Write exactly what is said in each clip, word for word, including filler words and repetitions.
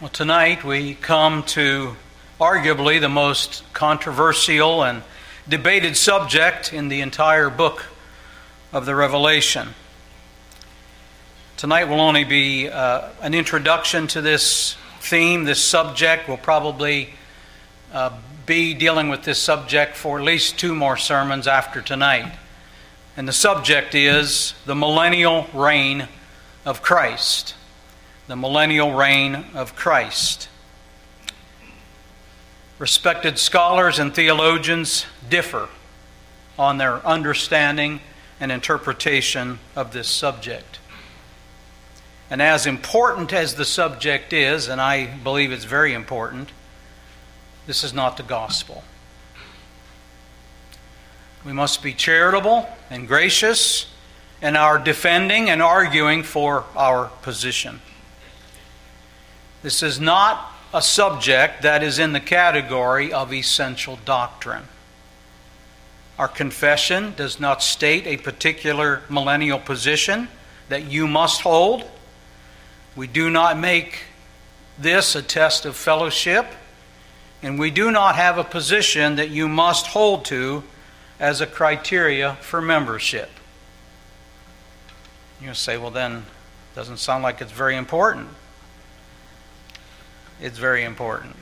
Well, tonight we come to arguably the most controversial and debated subject in the entire book of the Revelation. Tonight will only be uh, an introduction to this theme, this subject. We'll probably uh, be dealing with this subject for at least two more sermons after tonight. And the subject is the millennial reign of Christ. The millennial reign of Christ. Respected scholars and theologians differ on their understanding and interpretation of this subject. And as important as the subject is, and I believe it's very important, this is not the gospel. We must be charitable and gracious in our defending and arguing for our position. This is not a subject that is in the category of essential doctrine. Our confession does not state a particular millennial position that you must hold. We do not make this a test of fellowship, and we do not have a position that you must hold to as a criteria for membership. You'll say, well then, it doesn't sound like it's very important. It's very important.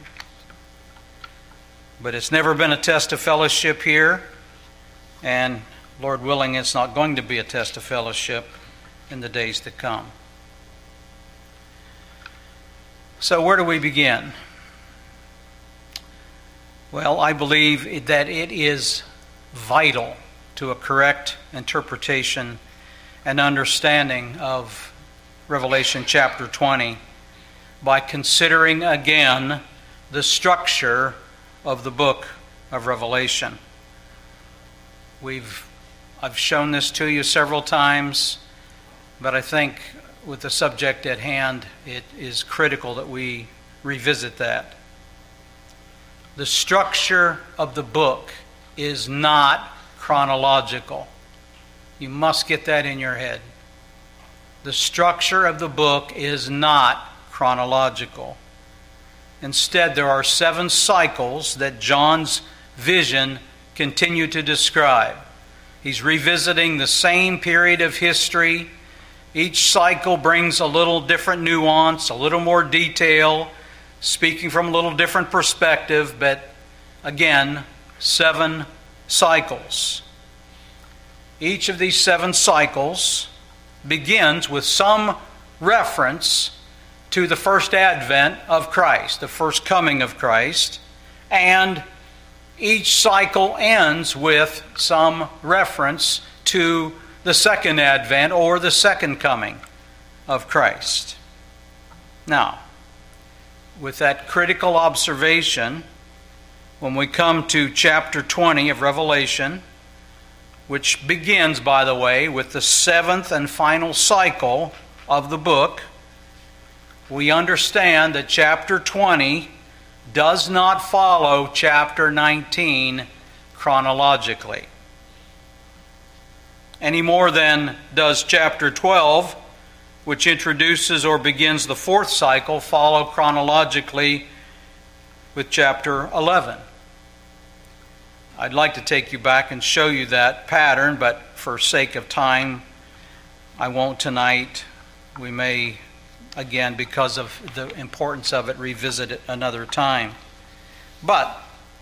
But it's never been a test of fellowship here, and Lord willing, it's not going to be a test of fellowship in the days to come. So where do we begin? Well, I believe that it is vital to a correct interpretation and understanding of Revelation chapter twenty by considering again the structure of the book of Revelation. We've I've shown this to you several times, but I think with the subject at hand, it is critical that we revisit that. The structure of the book is not chronological. You must get that in your head. The structure of the book is not chronological. Instead, there are seven cycles that John's vision continued to describe. He's revisiting the same period of history. Each cycle brings a little different nuance, a little more detail, speaking from a little different perspective, but again, seven cycles. Each of these seven cycles begins with some reference to the first advent of Christ, the first coming of Christ, and each cycle ends with some reference to the second advent or the second coming of Christ. Now, with that critical observation, when we come to chapter twenty of Revelation, which begins, by the way, with the seventh and final cycle of the book, we understand that chapter twenty does not follow chapter nineteen chronologically, any more than does chapter twelve, which introduces or begins the fourth cycle, follow chronologically with chapter eleven. I'd like to take you back and show you that pattern, but for sake of time, I won't tonight. We may, again, because of the importance of it, revisit it another time. But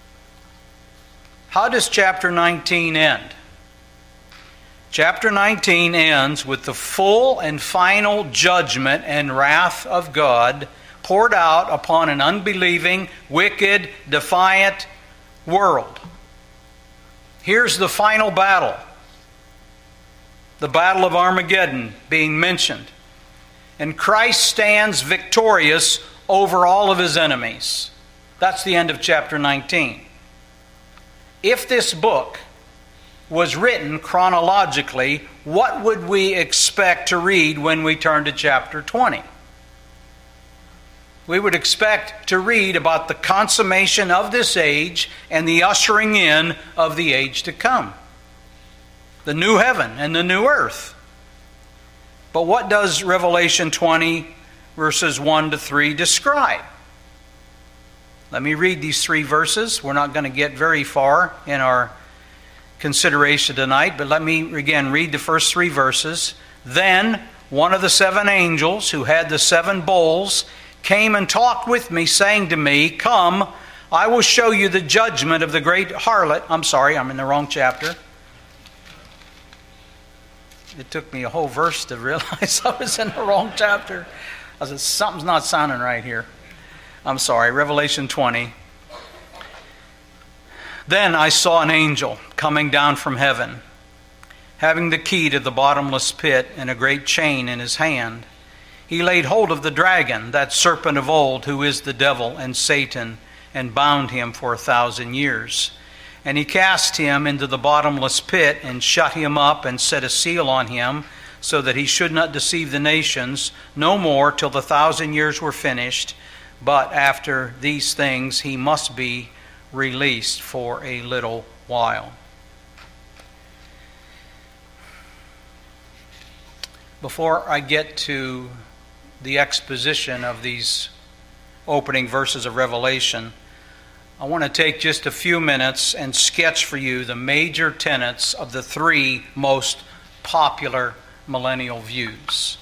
how does chapter nineteen end? Chapter nineteen ends with the full and final judgment and wrath of God poured out upon an unbelieving, wicked, defiant world. Here's the final battle. The battle of Armageddon being mentioned. And Christ stands victorious over all of his enemies. That's the end of chapter nineteen. If this book was written chronologically, what would we expect to read when we turn to chapter twenty? We would expect to read about the consummation of this age and the ushering in of the age to come. The new heaven and the new earth. But what does Revelation twenty verses one to three describe. Let me read these three verses. We're not going to get very far in our consideration tonight, but let me again read the first three verses. Then one of the seven angels who had the seven bowls came and talked with me, saying to me, "Come, I will show you the judgment of the great harlot." I'm sorry, I'm in the wrong chapter. It took me a whole verse to realize I was in the wrong chapter. I said, something's not sounding right here. I'm sorry, Revelation twenty. Then I saw an angel coming down from heaven, having the key to the bottomless pit and a great chain in his hand. He laid hold of the dragon, that serpent of old, who is the devil and Satan, and bound him for a thousand years. And he cast him into the bottomless pit and shut him up and set a seal on him, so that he should not deceive the nations no more till the thousand years were finished. But after these things he must be released for a little while. Before I get to the exposition of these opening verses of Revelation, I want to take just a few minutes and sketch for you the major tenets of the three most popular millennial views.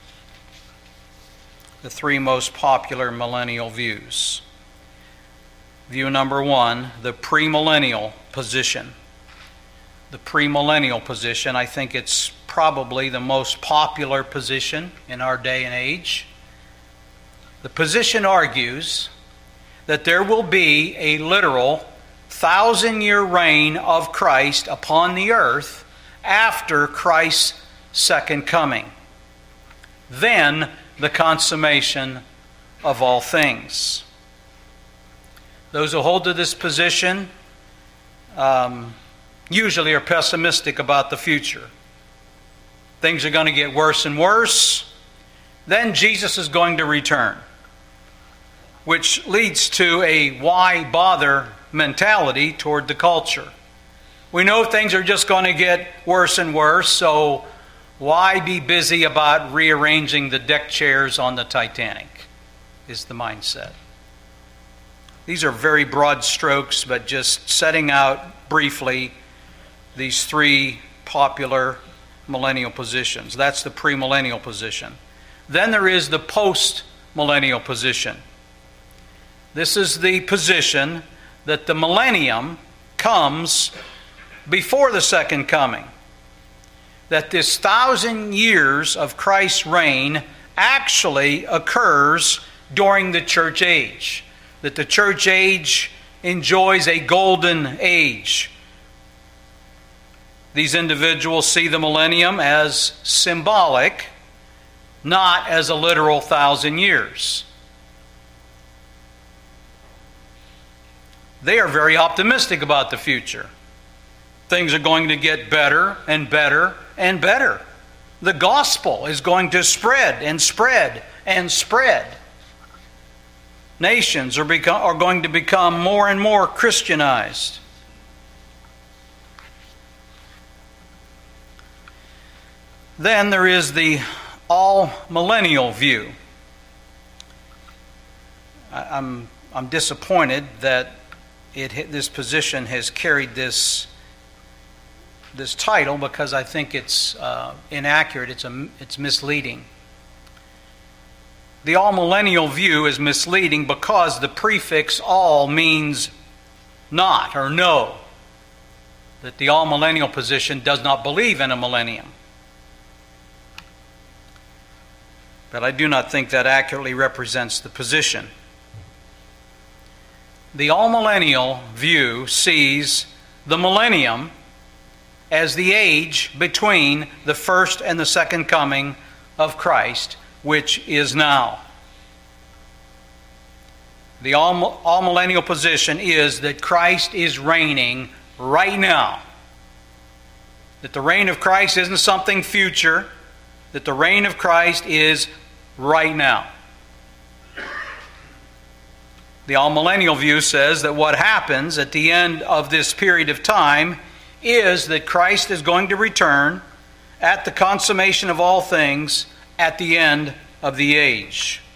The three most popular millennial views. View number one, the premillennial position. The premillennial position, I think it's probably the most popular position in our day and age. The position argues that there will be a literal thousand-year reign of Christ upon the earth after Christ's second coming. Then the consummation of all things. Those who hold to this position um, usually are pessimistic about the future. Things are going to get worse and worse. Then Jesus is going to return, which leads to a why bother mentality toward the culture. We know things are just going to get worse and worse, so why be busy about rearranging the deck chairs on the Titanic, is the mindset. These are very broad strokes, but just setting out briefly these three popular millennial positions. That's the premillennial position. Then there is the post-millennial position. This is the position that the millennium comes before the second coming. That this thousand years of Christ's reign actually occurs during the church age. That the church age enjoys a golden age. These individuals see the millennium as symbolic, not as a literal thousand years. They are very optimistic about the future. Things are going to get better and better and better. The gospel is going to spread and spread and spread. Nations are, become, are going to become more and more Christianized. Then there is the all-millennial view. I, I'm, I'm disappointed that it, this position has carried this, this title, because I think it's uh, inaccurate, it's, a, it's misleading. The all-millennial view is misleading because the prefix all means not or no. That the all-millennial position does not believe in a millennium. But I do not think that accurately represents the position. The all-millennial view sees the millennium as the age between the first and the second coming of Christ, which is now. The all, all-millennial position is that Christ is reigning right now. That the reign of Christ isn't something future. That the reign of Christ is right now. The all-millennial view says that what happens at the end of this period of time is that Christ is going to return at the consummation of all things at the end of the age.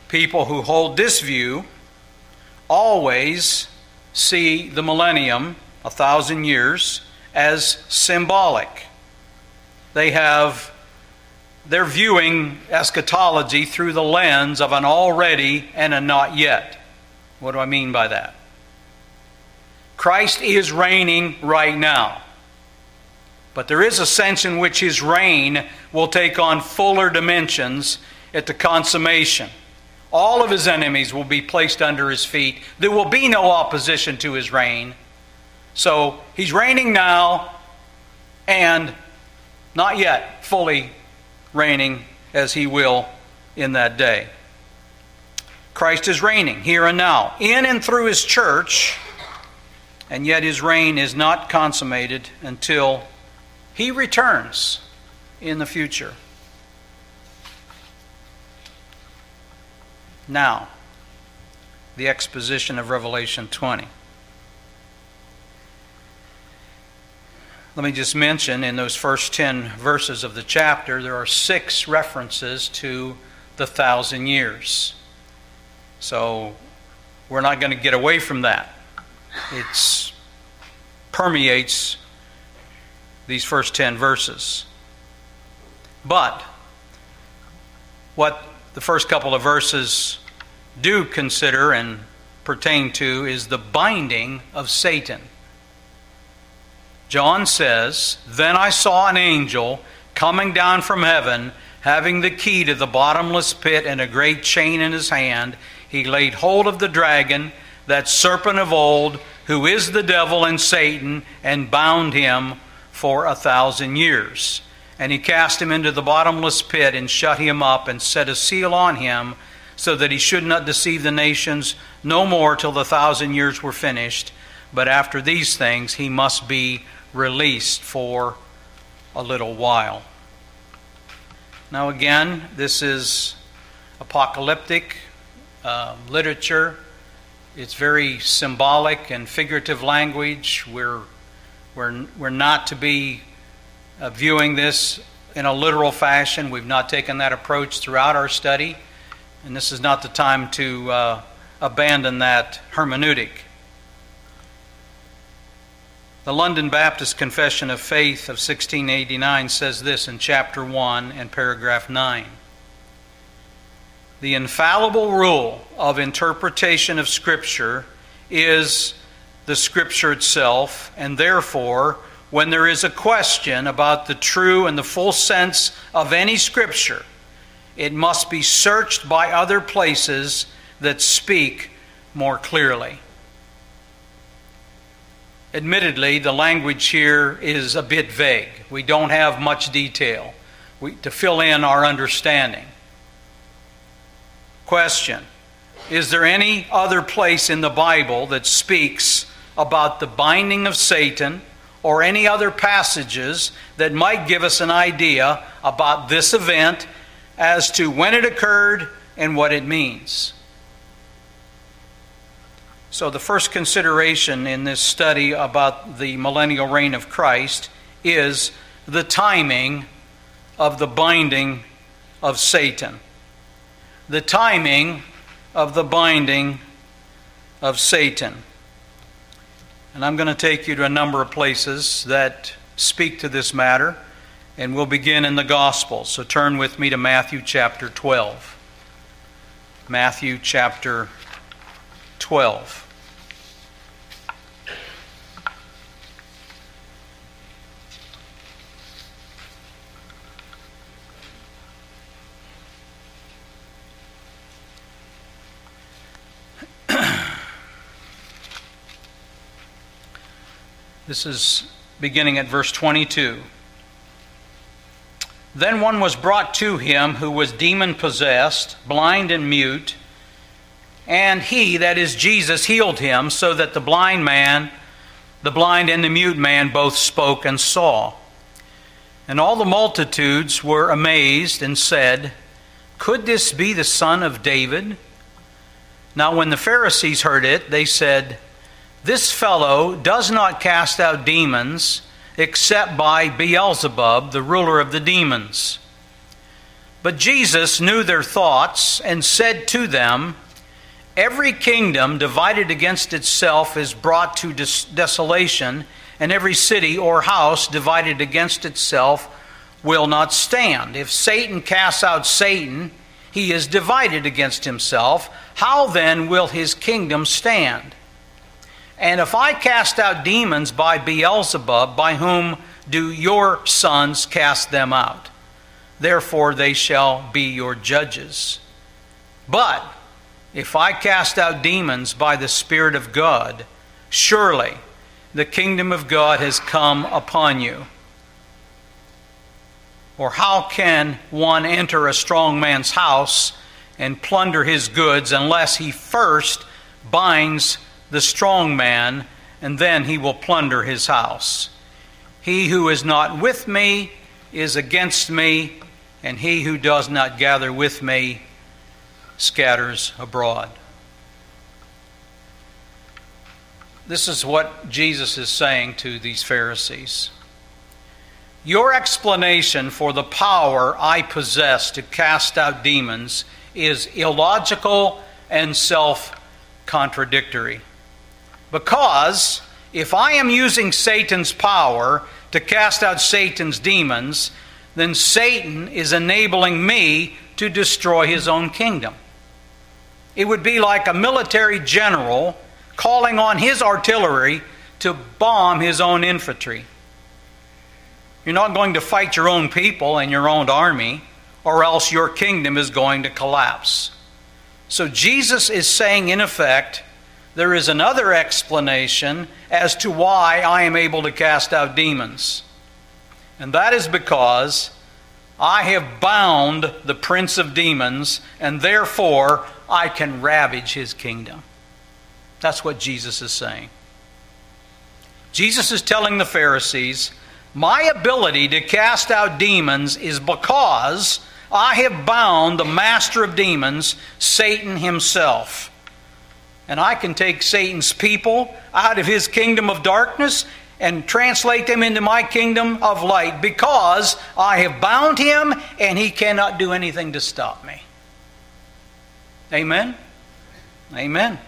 people who hold this view always see the millennium, a thousand years, as symbolic. They have, they're viewing eschatology through the lens of an already and a not yet. What do I mean by that? Christ is reigning right now. But there is a sense in which His reign will take on fuller dimensions at the consummation. All of His enemies will be placed under His feet. There will be no opposition to His reign. So He's reigning now and not yet fully reigning as He will in that day. Christ is reigning here and now in and through His church, and yet His reign is not consummated until He returns in the future. Now, the exposition of Revelation twenty. Let me just mention in those first ten verses of the chapter, there are six references to the thousand years. So, we're not going to get away from that. It permeates these first ten verses. But what the first couple of verses do consider and pertain to is the binding of Satan. John says, "Then I saw an angel coming down from heaven, having the key to the bottomless pit and a great chain in his hand. He laid hold of the dragon, that serpent of old, who is the devil and Satan, and bound him for a thousand years. And he cast him into the bottomless pit and shut him up and set a seal on him, so that he should not deceive the nations no more till the thousand years were finished. But after these things he must be released for a little while." Now again, this is apocalyptic uh, literature. It's very symbolic and figurative language. We're, we're, we're not to be uh, viewing this in a literal fashion. We've not taken that approach throughout our study. And this is not the time to uh, abandon that hermeneutic. The London Baptist Confession of Faith of sixteen eighty-nine says this in chapter one and paragraph nine. "The infallible rule of interpretation of Scripture is the Scripture itself, and therefore, when there is a question about the true and the full sense of any Scripture, it must be searched by other places that speak more clearly." Admittedly, the language here is a bit vague. We don't have much detail we, to fill in our understanding. Question: is there any other place in the Bible that speaks about the binding of Satan, or any other passages that might give us an idea about this event as to when it occurred and what it means? So the first consideration in this study about the millennial reign of Christ is the timing of the binding of Satan. The timing of the binding of Satan. And I'm going to take you to a number of places that speak to this matter, and we'll begin in the Gospels. So turn with me to Matthew chapter twelve. Matthew chapter twelve. This is beginning at verse twenty-two. "Then one was brought to him who was demon-possessed, blind and mute, and he, that is Jesus, healed him, so that the blind man, the blind and the mute man both spoke and saw. And all the multitudes were amazed and said, 'Could this be the son of David?' Now when the Pharisees heard it, they said, 'This fellow does not cast out demons except by Beelzebub, the ruler of the demons.' But Jesus knew their thoughts and said to them, every kingdom divided against itself is brought to des- desolation, and every city or house divided against itself will not stand. If Satan casts out Satan, he is divided against himself. How then will his kingdom stand? And if I cast out demons by Beelzebub, by whom do your sons cast them out? Therefore they shall be your judges. But if I cast out demons by the Spirit of God, surely the kingdom of God has come upon you. Or how can one enter a strong man's house and plunder his goods unless he first binds the strong man, and then he will plunder his house? He who is not with me is against me, and he who does not gather with me scatters abroad. This is what Jesus is saying to these Pharisees. Your explanation for the power I possess to cast out demons is illogical and self-contradictory. Because if I am using Satan's power to cast out Satan's demons, then Satan is enabling me to destroy his own kingdom. It would be like a military general calling on his artillery to bomb his own infantry. You're not going to fight your own people and your own army, or else your kingdom is going to collapse. So Jesus is saying, in effect, there is another explanation as to why I am able to cast out demons. And that is because I have bound the prince of demons, and therefore I can ravage his kingdom. That's what Jesus is saying. Jesus is telling the Pharisees, my ability to cast out demons is because I have bound the master of demons, Satan himself. And I can take Satan's people out of his kingdom of darkness and translate them into my kingdom of light, because I have bound him and he cannot do anything to stop me. Amen? Amen.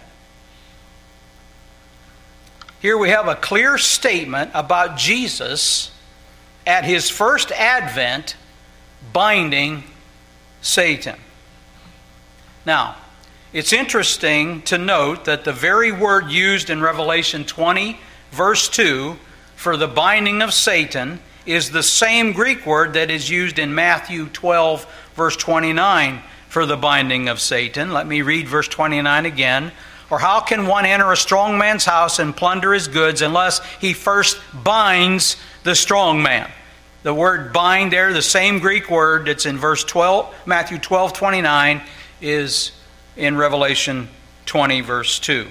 Here we have a clear statement about Jesus at his first advent binding Satan. Now, it's interesting to note that the very word used in Revelation twenty, verse two, for the binding of Satan is the same Greek word that is used in Matthew twelve, verse twenty-nine, for the binding of Satan. Let me read verse twenty-nine again. Or how can one enter a strong man's house and plunder his goods unless he first binds the strong man? The word bind there, the same Greek word that's in verse twelve, Matthew twelve, twenty-nine, is in Revelation twenty, verse two.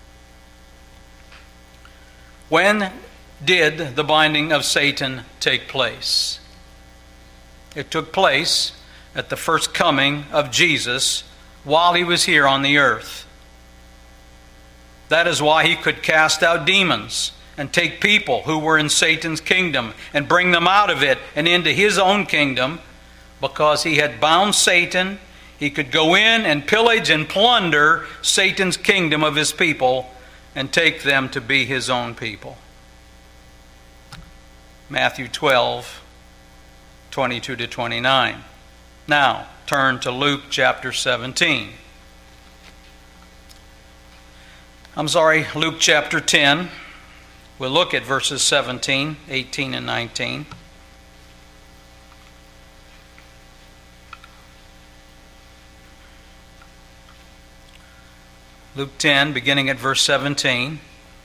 When did the binding of Satan take place? It took place at the first coming of Jesus while he was here on the earth. That is why he could cast out demons and take people who were in Satan's kingdom and bring them out of it and into his own kingdom, because he had bound Satan. He could go in and pillage and plunder Satan's kingdom of his people and take them to be his own people. Matthew twelve, twenty-two to twenty-nine. Now, turn to Luke chapter seventeen. I'm sorry, Luke chapter ten. We'll look at verses seventeen, eighteen, and nineteen. Luke ten, beginning at verse seventeen.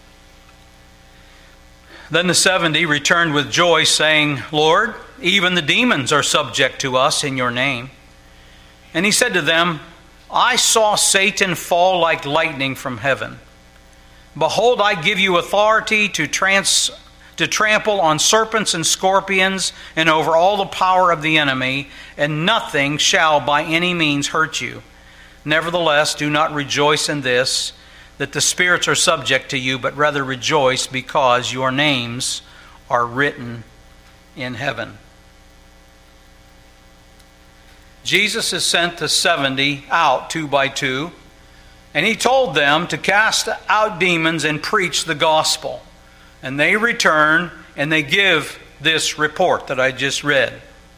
Then the seventy returned with joy, saying, Lord, even the demons are subject to us in your name. And he said to them, I saw Satan fall like lightning from heaven. Behold, I give you authority to trans, to trample on serpents and scorpions and over all the power of the enemy, and nothing shall by any means hurt you. Nevertheless, do not rejoice in this, that the spirits are subject to you, but rather rejoice because your names are written in heaven. Jesus has sent the seventy out two by two, and he told them to cast out demons and preach the gospel. And they return and they give this report that I just read.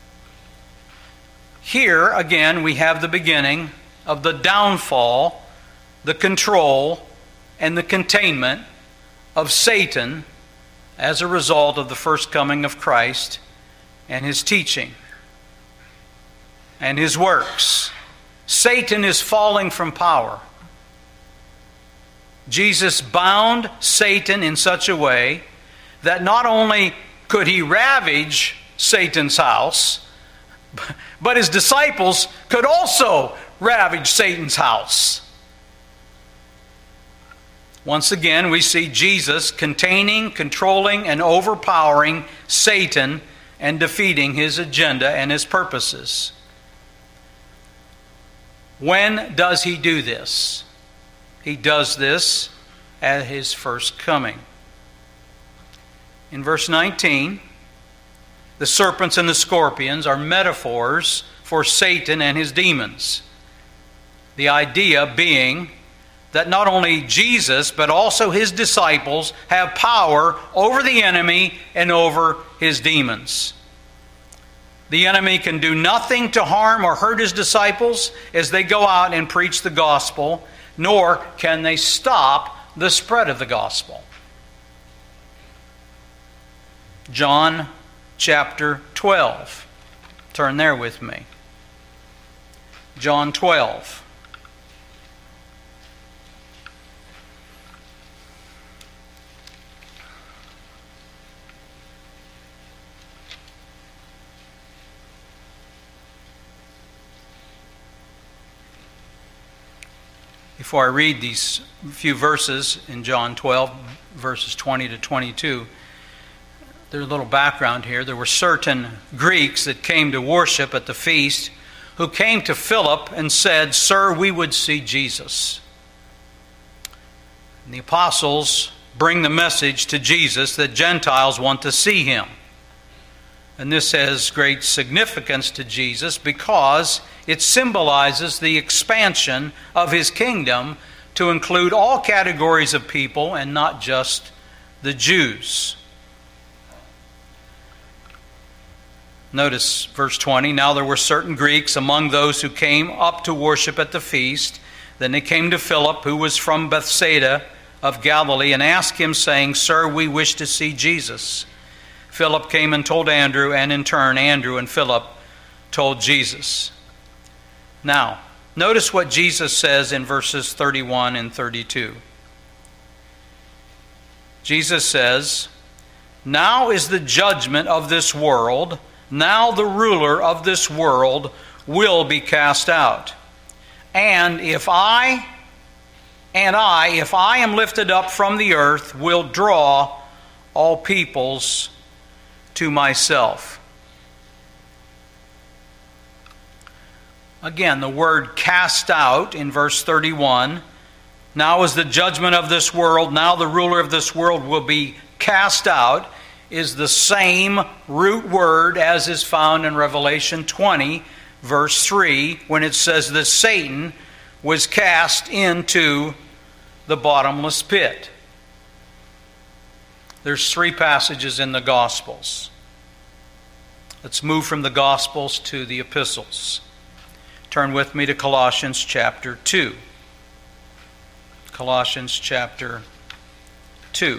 Here, again, we have the beginning of the downfall, the control, and the containment of Satan as a result of the first coming of Christ and his teaching and his works. Satan is falling from power. Jesus bound Satan in such a way that not only could he ravage Satan's house, but his disciples could also ravage Satan's house. Once again, we see Jesus containing, controlling, and overpowering Satan and defeating his agenda and his purposes. When does he do this? He does this at his first coming. In verse nineteen, the serpents and the scorpions are metaphors for Satan and his demons. The idea being that not only Jesus, but also his disciples have power over the enemy and over his demons. The enemy can do nothing to harm or hurt his disciples as they go out and preach the gospel, nor can they stop the spread of the gospel. John chapter twelve. Turn there with me. John twelve. Before I read these few verses in John twelve, verses twenty to twenty-two, there's a little background here. There were certain Greeks that came to worship at the feast who came to Philip and said, "Sir, we would see Jesus." And the apostles bring the message to Jesus that Gentiles want to see him. And this has great significance to Jesus because it symbolizes the expansion of his kingdom to include all categories of people and not just the Jews. Notice verse twenty. Now there were certain Greeks among those who came up to worship at the feast. Then they came to Philip, who was from Bethsaida of Galilee, and asked him, saying, "Sir, we wish to see Jesus." Philip came and told Andrew, and in turn Andrew and Philip told Jesus. Now, notice what Jesus says in verses thirty-one and thirty-two. Jesus says, "Now is the judgment of this world. Now the ruler of this world will be cast out. And if I, and I, if I am lifted up from the earth, will draw all peoples to myself." Again, the word cast out in verse thirty-one. Now is the judgment of this world, now the ruler of this world will be cast out, is the same root word as is found in Revelation twenty, verse three, when it says that Satan was cast into the bottomless pit. There's three passages in the Gospels. Let's move from the Gospels to the epistles. Turn with me to Colossians chapter two. Colossians chapter two.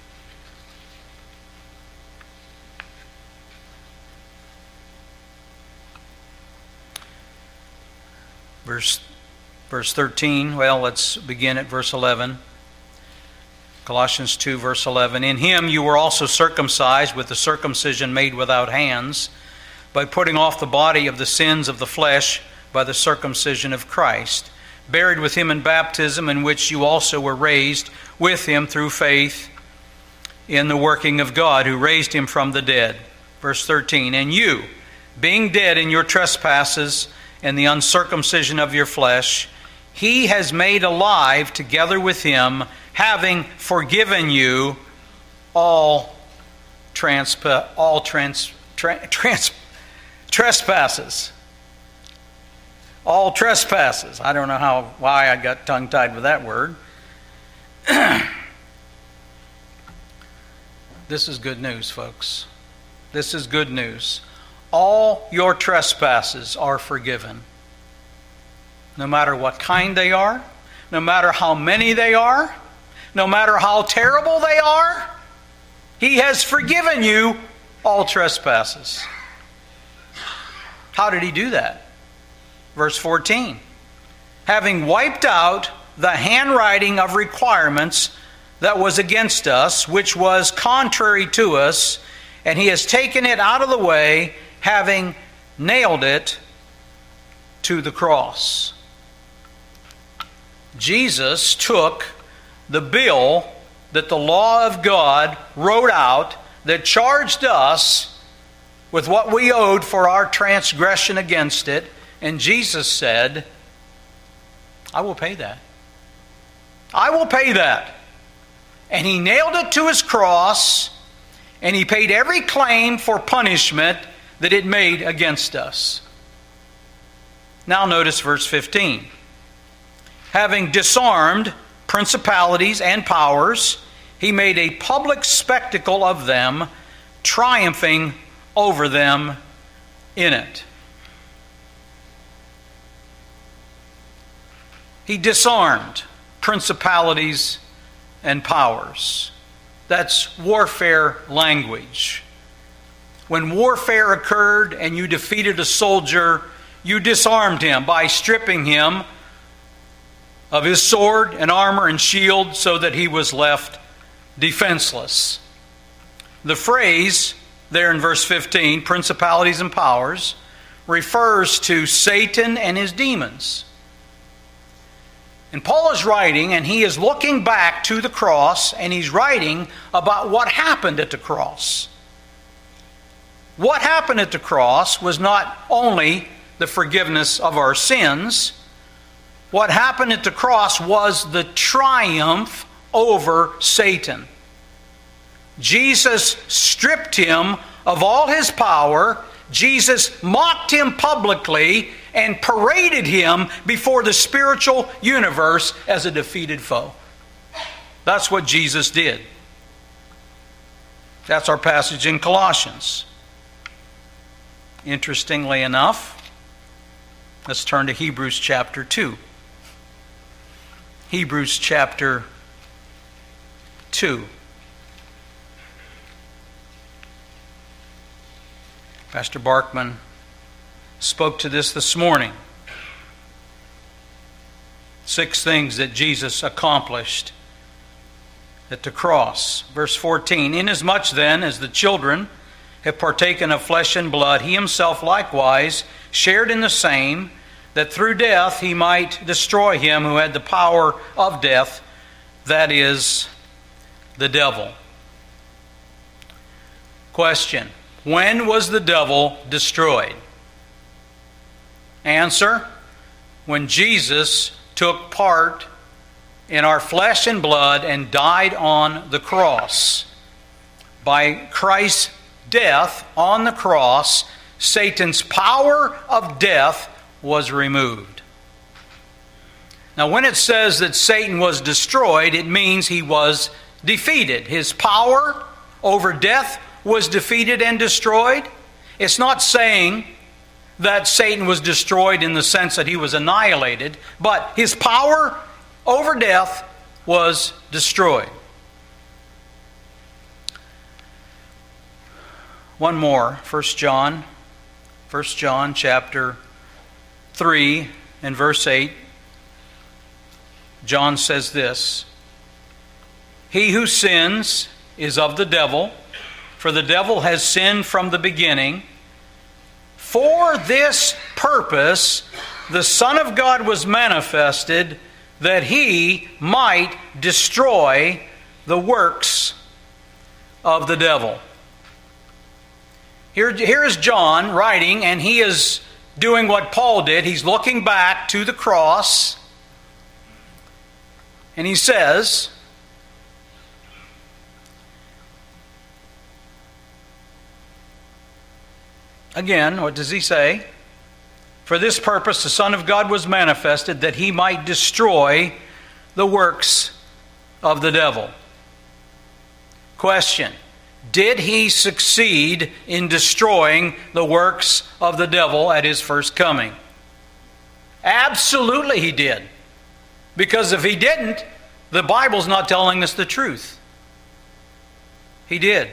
Verse, verse thirteen, well, let's begin at verse eleven. Colossians two, verse eleven. "In him you were also circumcised with the circumcision made without hands, by putting off the body of the sins of the flesh by the circumcision of Christ, buried with him in baptism, in which you also were raised with him through faith in the working of God, who raised him from the dead." Verse thirteen. "And you, being dead in your trespasses and the uncircumcision of your flesh, he has made alive together with him, having forgiven you all transpa- all trans, tra- trans, trespasses." all trespasses. I don't know how why I got tongue-tied with that word. This is good news, folks. This is good news. All your trespasses are forgiven. No matter what kind they are, no matter how many they are, no matter how terrible they are, He has forgiven you all trespasses. How did He do that? Verse fourteen. Having wiped out the handwriting of requirements that was against us, which was contrary to us, and He has taken it out of the way, having nailed it to the cross. Jesus took the bill that the law of God wrote out that charged us with what we owed for our transgression against it, and Jesus said, I will pay that. I will pay that. And He nailed it to His cross, and He paid every claim for punishment that it made against us. Now notice verse fifteen. Having disarmed principalities and powers, He made a public spectacle of them, triumphing over them in it. He disarmed principalities and powers. That's warfare language. When warfare occurred and you defeated a soldier, you disarmed him by stripping him of his sword and armor and shield so that he was left defenseless. The phrase there in verse fifteen, principalities and powers, refers to Satan and his demons. And Paul is writing, and he is looking back to the cross, and he's writing about what happened at the cross. What happened at the cross was not only the forgiveness of our sins. What happened at the cross was the triumph over Satan. Jesus stripped him of all his power. Jesus mocked him publicly and paraded him before the spiritual universe as a defeated foe. That's what Jesus did. That's our passage in Colossians. Interestingly enough, let's turn to Hebrews chapter two. Hebrews chapter two. Pastor Barkman spoke to this this morning. Six things that Jesus accomplished at the cross. Verse fourteen, inasmuch then as the children have partaken of flesh and blood, He Himself likewise shared in the same, that through death He might destroy him who had the power of death, that is, the devil. Question: when was the devil destroyed? Answer: when Jesus took part in our flesh and blood and died on the cross. By Christ's death on the cross, Satan's power of death was removed. Now, when it says that Satan was destroyed, it means he was defeated. His power over death was defeated and destroyed. It's not saying that Satan was destroyed in the sense that he was annihilated, but his power over death was destroyed. One more, First John, First John chapter three and verse eight. John says this: he who sins is of the devil, for the devil has sinned from the beginning. For this purpose the Son of God was manifested, that He might destroy the works of the devil. Here, here is John writing, and he is doing what Paul did. He's looking back to the cross, and he says, again, what does he say? For this purpose the Son of God was manifested, that he might destroy the works of the devil. Question: did he succeed in destroying the works of the devil at his first coming? Absolutely he did. Because if he didn't, the Bible's not telling us the truth. He did.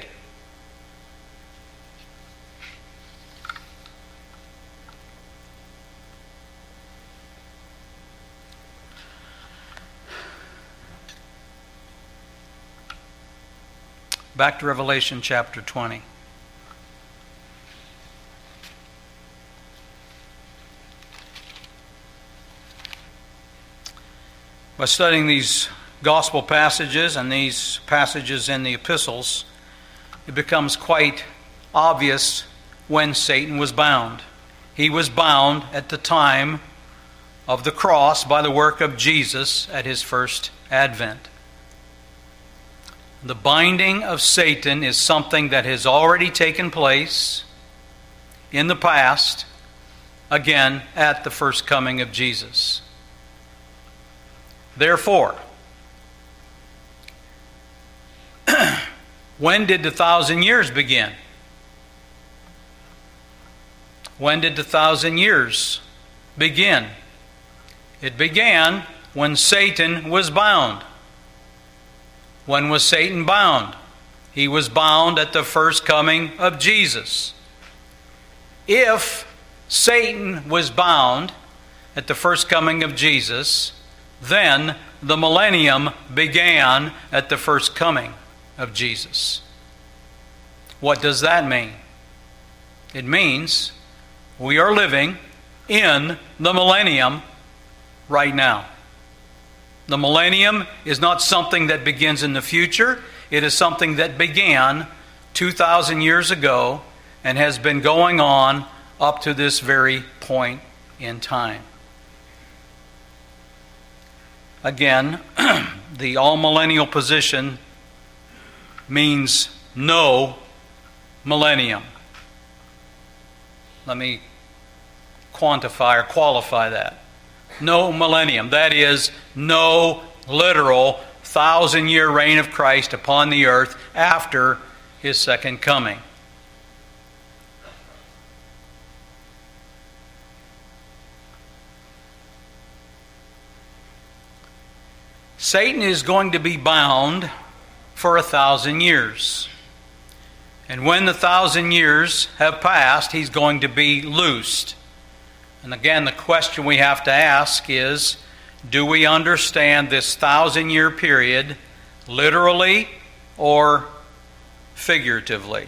Back to Revelation chapter twenty. By studying these gospel passages and these passages in the epistles, it becomes quite obvious when Satan was bound. He was bound at the time of the cross by the work of Jesus at his first advent. The binding of Satan is something that has already taken place in the past, again at the first coming of Jesus. Therefore, when did the thousand years begin? When did the thousand years begin? It began when Satan was bound. When was Satan bound? He was bound at the first coming of Jesus. If Satan was bound at the first coming of Jesus, then the millennium began at the first coming of Jesus. What does that mean? It means we are living in the millennium right now. The millennium is not something that begins in the future. It is something that began two thousand years ago and has been going on up to this very point in time. Again, the all-millennial position means no millennium. Let me quantify or qualify that. No millennium. That is, no literal thousand-year reign of Christ upon the earth after his second coming. Satan is going to be bound for a thousand years. And when the thousand years have passed, he's going to be loosed. And again, the question we have to ask is, do we understand this thousand-year period literally or figuratively?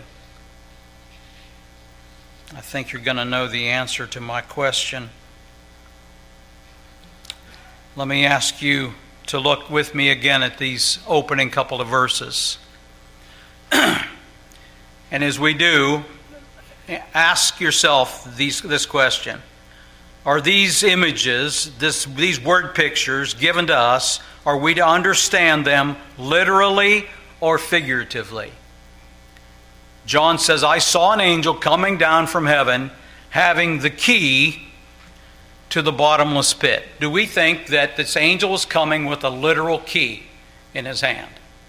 I think you're going to know the answer to my question. Let me ask you to look with me again at these opening couple of verses. And as we do, ask yourself these, this question. Are these images, this, these word pictures given to us, are we to understand them literally or figuratively? John says, I saw an angel coming down from heaven having the key to the bottomless pit. Do we think that this angel is coming with a literal key in his hand?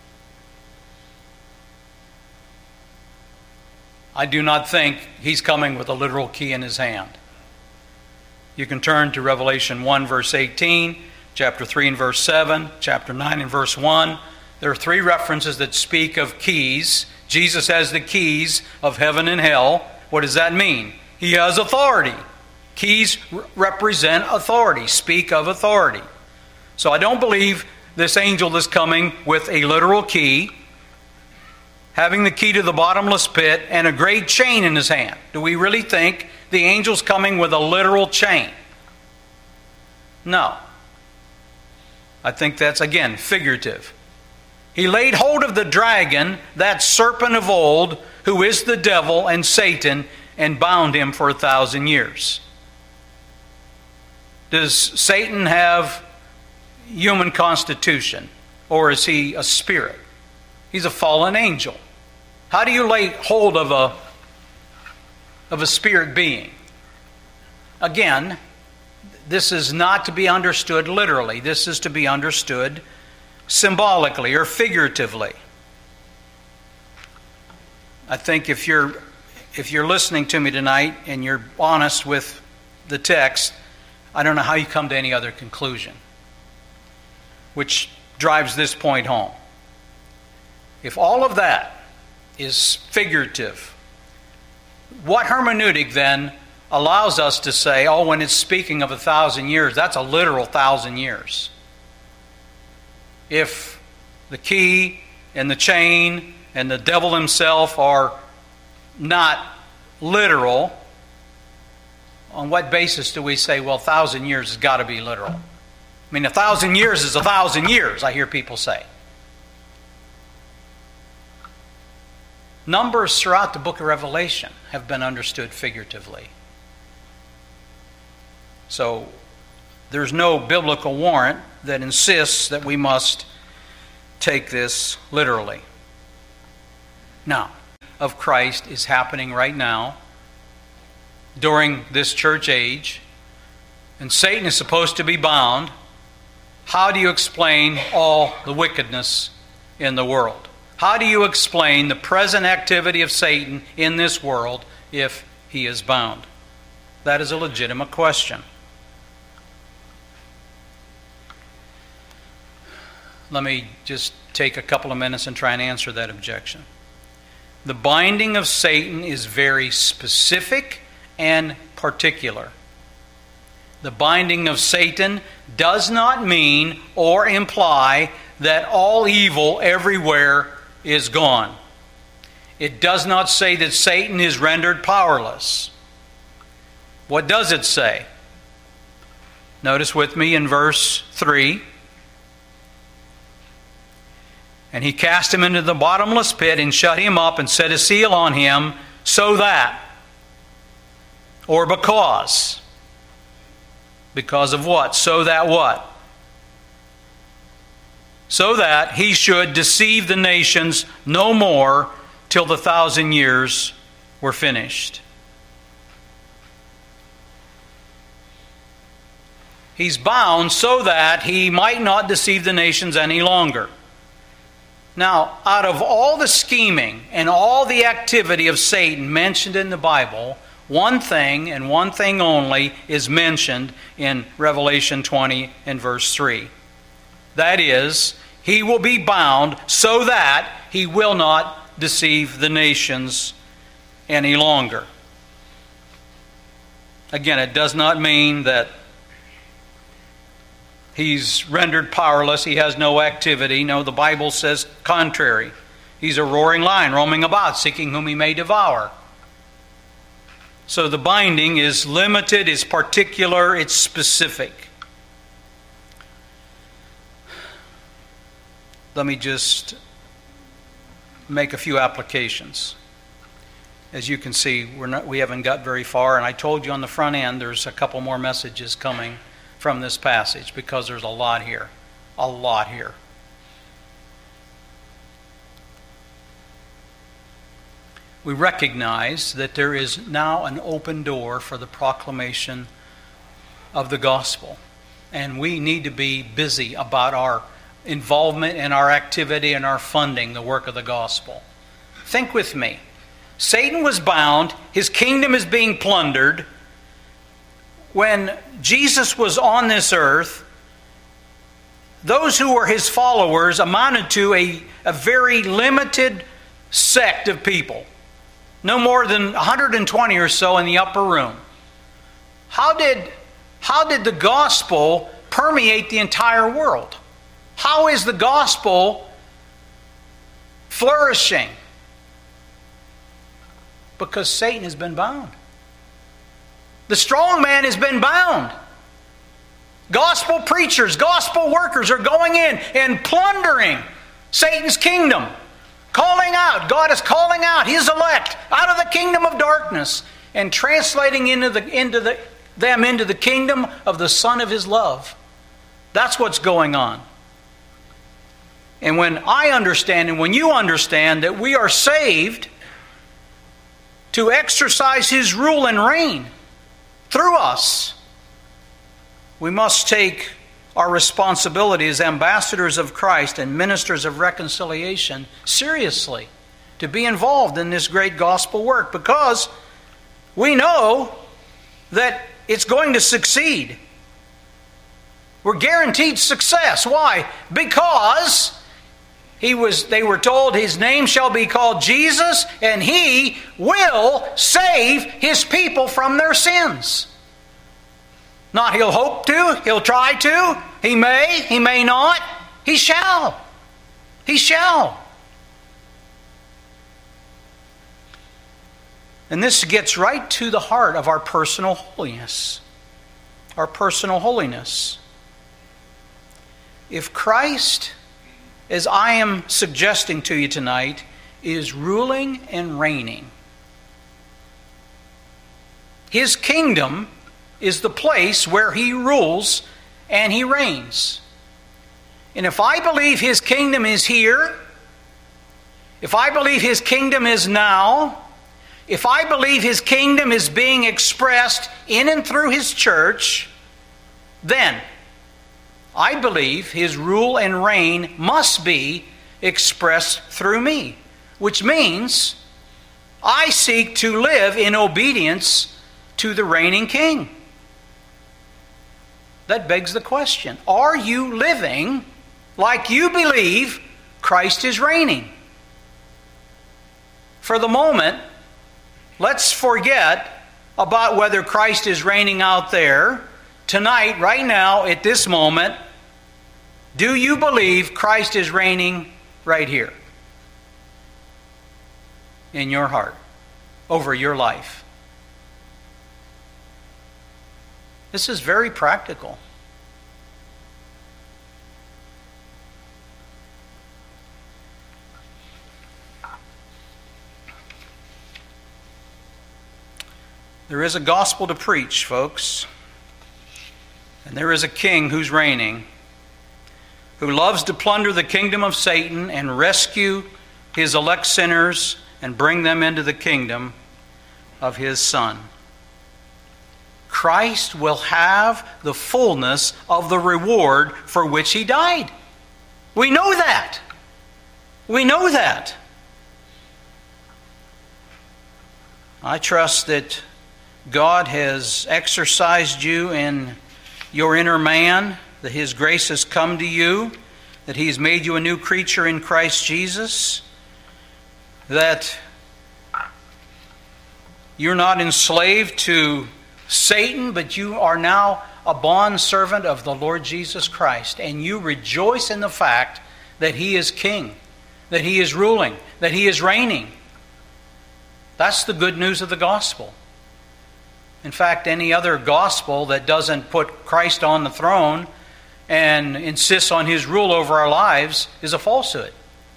I do not think he's coming with a literal key in his hand. You can turn to Revelation one verse eighteen, chapter three and verse seven, chapter nine and verse one. There are three references that speak of keys. Jesus has the keys of heaven and hell. What does that mean? He has authority. Keys represent authority, speak of authority. So I don't believe this angel is coming with a literal key, having the key to the bottomless pit and a great chain in his hand. Do we really think the angel's coming with a literal chain? No. I think that's, again, figurative. He laid hold of the dragon, that serpent of old, who is the devil and Satan, and bound him for a thousand years. Does Satan have human constitution, or is he a spirit? He's a fallen angel. How do you lay hold of a of a spirit being? again, this is not to be understood literally. This is to be understood symbolically or figuratively. I think if you're if you're listening to me tonight and you're honest with the text, I don't know how you come to any other conclusion, which drives this point home. If all of that is figurative, what hermeneutic then allows us to say, oh, when it's speaking of a thousand years, that's a literal thousand years? If the key and the chain and the devil himself are not literal, on what basis do we say, well, a thousand years has got to be literal? I mean, a thousand years is a thousand years, I hear people say. Numbers throughout the book of Revelation have been understood figuratively. So there's no biblical warrant that insists that we must take this literally. Now, of Christ is happening right now during this church age, and Satan is supposed to be bound. How do you explain all the wickedness in the world? How do you explain the present activity of Satan in this world if he is bound? That is a legitimate question. Let me just take a couple of minutes and try and answer that objection. The binding of Satan is very specific and particular. The binding of Satan does not mean or imply that all evil everywhere is gone. It does not say that Satan is rendered powerless. What does it say? Notice with me in verse three. And he cast him into the bottomless pit and shut him up and set a seal on him, so that, or because. Because of what? So that what? So that he should deceive the nations no more till the thousand years were finished. He's bound so that he might not deceive the nations any longer. Now, out of all the scheming and all the activity of Satan mentioned in the Bible, one thing and one thing only is mentioned in Revelation twenty and verse three. That is, he will be bound so that he will not deceive the nations any longer. Again, it does not mean that he's rendered powerless, he has no activity. No, the Bible says contrary. He's a roaring lion roaming about, seeking whom he may devour. So the binding is limited, it's particular, it's specific. Let me just make a few applications. As you can see, we're not, we haven't got very far, and I told you on the front end there's a couple more messages coming from this passage because there's a lot here. A lot here. We recognize that there is now an open door for the proclamation of the gospel. And we need to be busy about our involvement and our activity and our funding the work of the gospel. Think with me. Satan was bound. His kingdom is being plundered. When Jesus was on this earth, those who were his followers amounted to a, a very limited sect of people. No more than one hundred twenty or so in the upper room. How did, how did the gospel permeate the entire world? How is the gospel flourishing? Because Satan has been bound. The strong man has been bound. Gospel preachers, gospel workers are going in and plundering Satan's kingdom. Calling out, God is calling out his elect out of the kingdom of darkness and translating into the, into the, them into the kingdom of the Son of his love. That's what's going on. And when I understand and when you understand that we are saved to exercise his rule and reign, through us. We must take our responsibility as ambassadors of Christ and ministers of reconciliation seriously, to be involved in this great gospel work, because we know that it's going to succeed. We're guaranteed success. Why? Because he was, they were told his name shall be called Jesus, and he will save his people from their sins. Not he'll hope to, he'll try to, he may, he may not, he shall. He shall. And this gets right to the heart of our personal holiness. Our personal holiness. If Christ, as I am suggesting to you tonight, is ruling and reigning, his kingdom is the place where he rules and he reigns. And if I believe his kingdom is here, if I believe his kingdom is now, if I believe his kingdom is being expressed in and through his church, then I believe his rule and reign must be expressed through me, which means I seek to live in obedience to the reigning king. That begs the question, are you living like you believe Christ is reigning? For the moment, let's forget about whether Christ is reigning out there. Tonight, right now, at this moment, do you believe Christ is reigning right here in your heart, over your life? This is very practical. There is a gospel to preach, folks. And there is a king who's reigning, who loves to plunder the kingdom of Satan and rescue his elect sinners and bring them into the kingdom of his Son. Christ will have the fullness of the reward for which he died. We know that. We know that. I trust that God has exercised you in your inner man, that his grace has come to you, that he's made you a new creature in Christ Jesus, that you're not enslaved to Satan, but you are now a bondservant of the Lord Jesus Christ, and you rejoice in the fact that he is king, that he is ruling, that he is reigning. That's the good news of the gospel. In fact, any other gospel that doesn't put Christ on the throne and insists on his rule over our lives is a falsehood.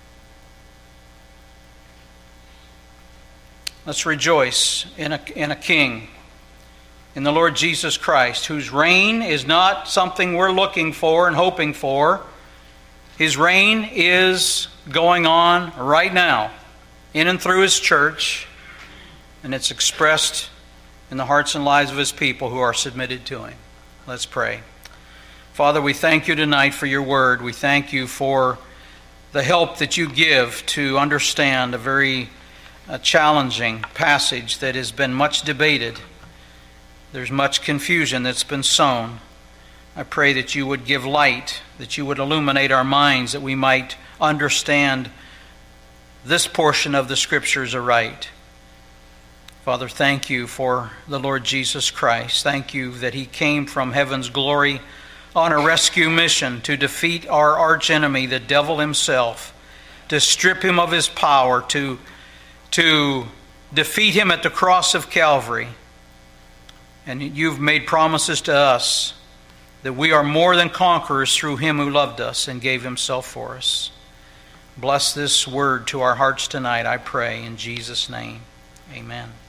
Let's rejoice in a, in a king, in the Lord Jesus Christ, whose reign is not something we're looking for and hoping for. His reign is going on right now, in and through his church, and it's expressed in the hearts and lives of his people who are submitted to him. Let's pray. Father, we thank you tonight for your word. We thank you for the help that you give to understand a very uh, challenging passage that has been much debated. There's much confusion that's been sown. I pray that you would give light, that you would illuminate our minds, that we might understand this portion of the Scriptures aright. Father, thank you for the Lord Jesus Christ. Thank you that he came from heaven's glory on a rescue mission to defeat our archenemy, the devil himself, to strip him of his power, to, to defeat him at the cross of Calvary. And you've made promises to us that we are more than conquerors through him who loved us and gave himself for us. Bless this word to our hearts tonight, I pray, in Jesus' name. Amen.